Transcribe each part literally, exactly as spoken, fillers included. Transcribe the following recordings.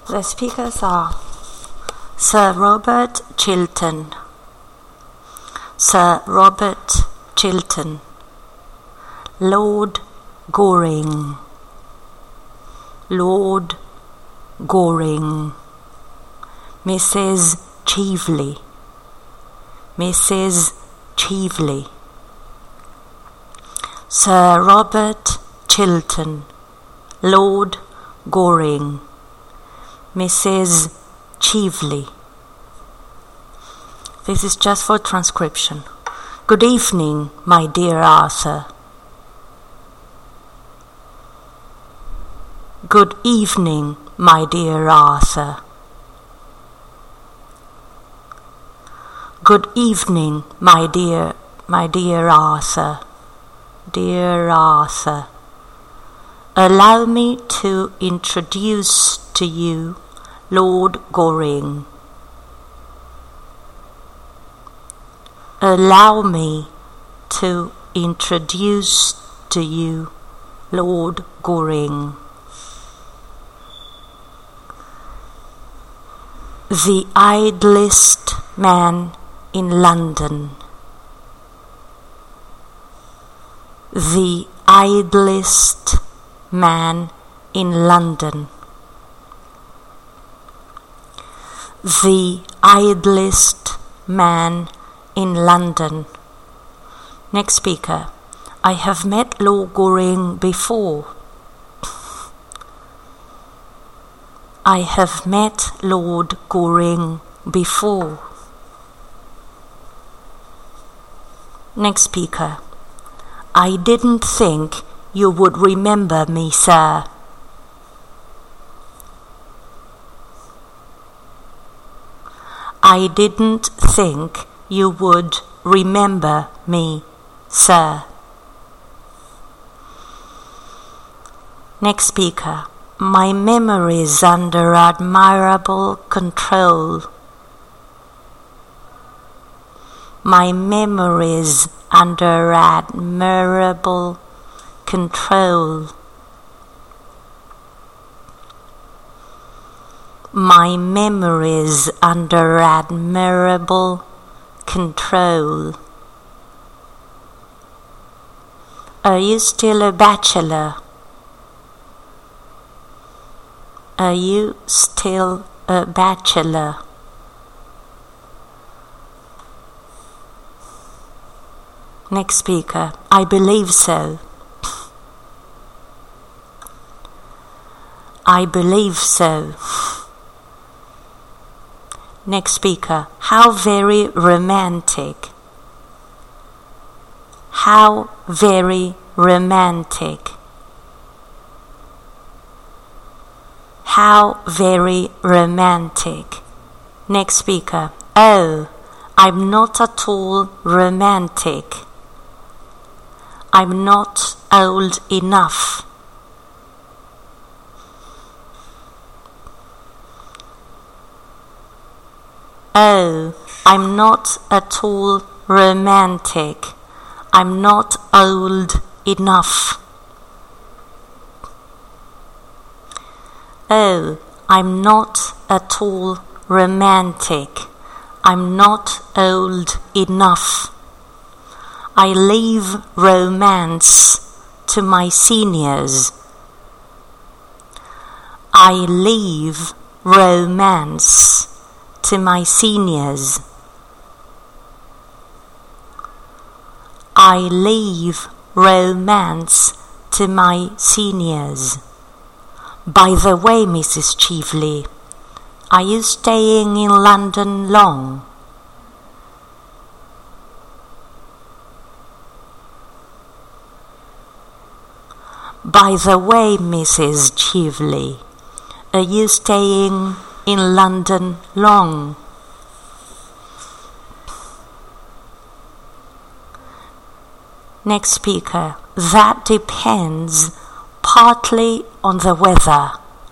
The speakers are Sir Robert Chiltern, Sir Robert Chiltern, Lord Goring, Lord Goring, Missus Cheveley, Missus Cheveley, Sir Robert Chiltern, Lord Goring, Missus Cheveley. This is just for transcription. Good evening, my dear Arthur. Good evening, my dear Arthur. Good evening, my dear, my dear Arthur. Dear Arthur. Allow me to introduce to you Lord Goring. Allow me to introduce to you Lord Goring. The idlest man in London. The idlest man in London. The idlest man in London. Next speaker. I have met Lord Goring before. I have met Lord Goring before. Next speaker. I didn't think you would remember me, sir. I didn't think you would remember me, sir. Next speaker. My memory is under admirable control. My memory is under admirable control. My memory is under admirable control. Are you still a bachelor? Are you still a bachelor? Next speaker. I believe so. I believe so. Next speaker. How very romantic. How very romantic. How very romantic. Next speaker. Oh, I'm not at all romantic. I'm not old enough. Oh, I'm not at all romantic. I'm not old enough. Oh, I'm not at all romantic. I'm not old enough. I leave romance to my seniors. I leave romance to my seniors. I leave romance to my seniors. By the way, Missus Cheveley, are you staying in London long? By the way, Missus Cheveley, are you staying in London long? Next speaker. That depends partly on the weather.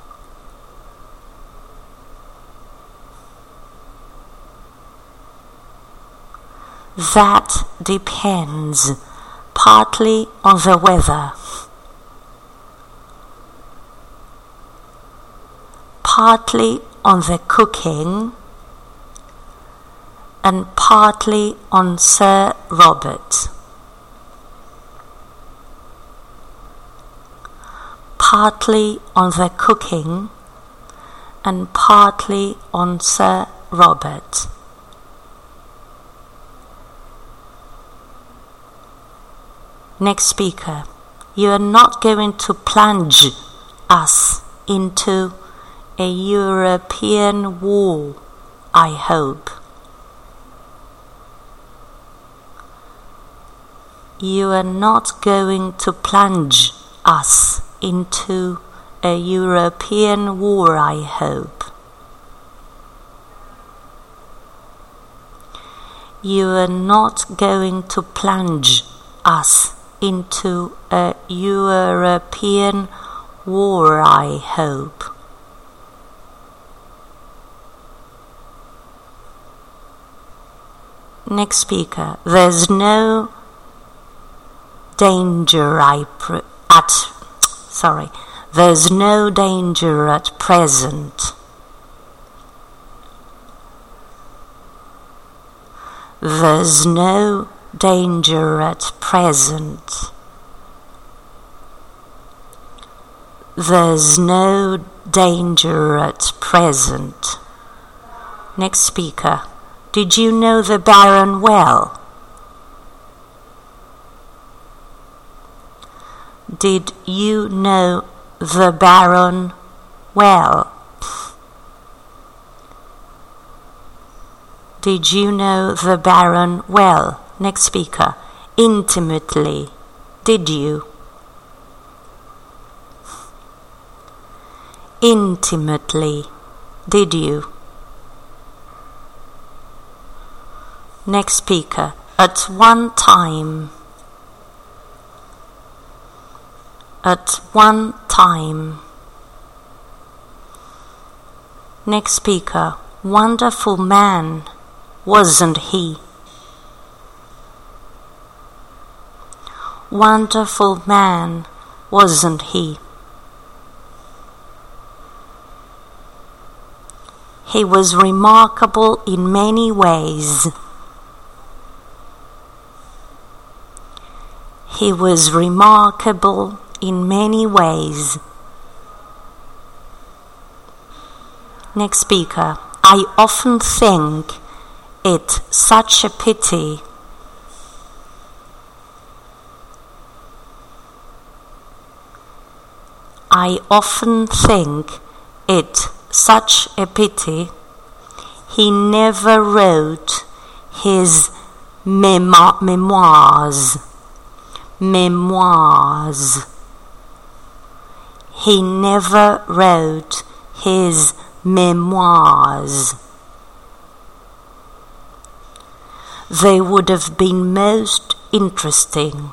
That depends partly on the weather. partly on the cooking and partly on Sir Robert. Partly on the cooking and partly on Sir Robert. Next speaker. You are not going to plunge us into a European war, I hope. You are not going to plunge us into a European war, I hope. You are not going to plunge us into a European war, I hope. Next speaker. There's no danger I pr- at sorry. There's no danger at present. There's no danger at present. There's no danger at present. Next speaker. Did you know the Baron well? Did you know the Baron well? Did you know the Baron well? Next speaker. Intimately. Did you? Intimately. Did you? Next speaker. At one time. At one time. Next speaker. Wonderful man, wasn't he? Wonderful man, wasn't he? He was remarkable in many ways. He was remarkable in many ways. Next speaker. I often think it such a pity I often think it such a pity he never wrote his memo- memoirs. Memoirs. He never wrote his memoirs. They would have been most interesting.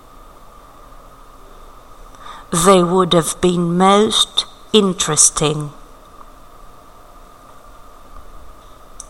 They would have been most interesting.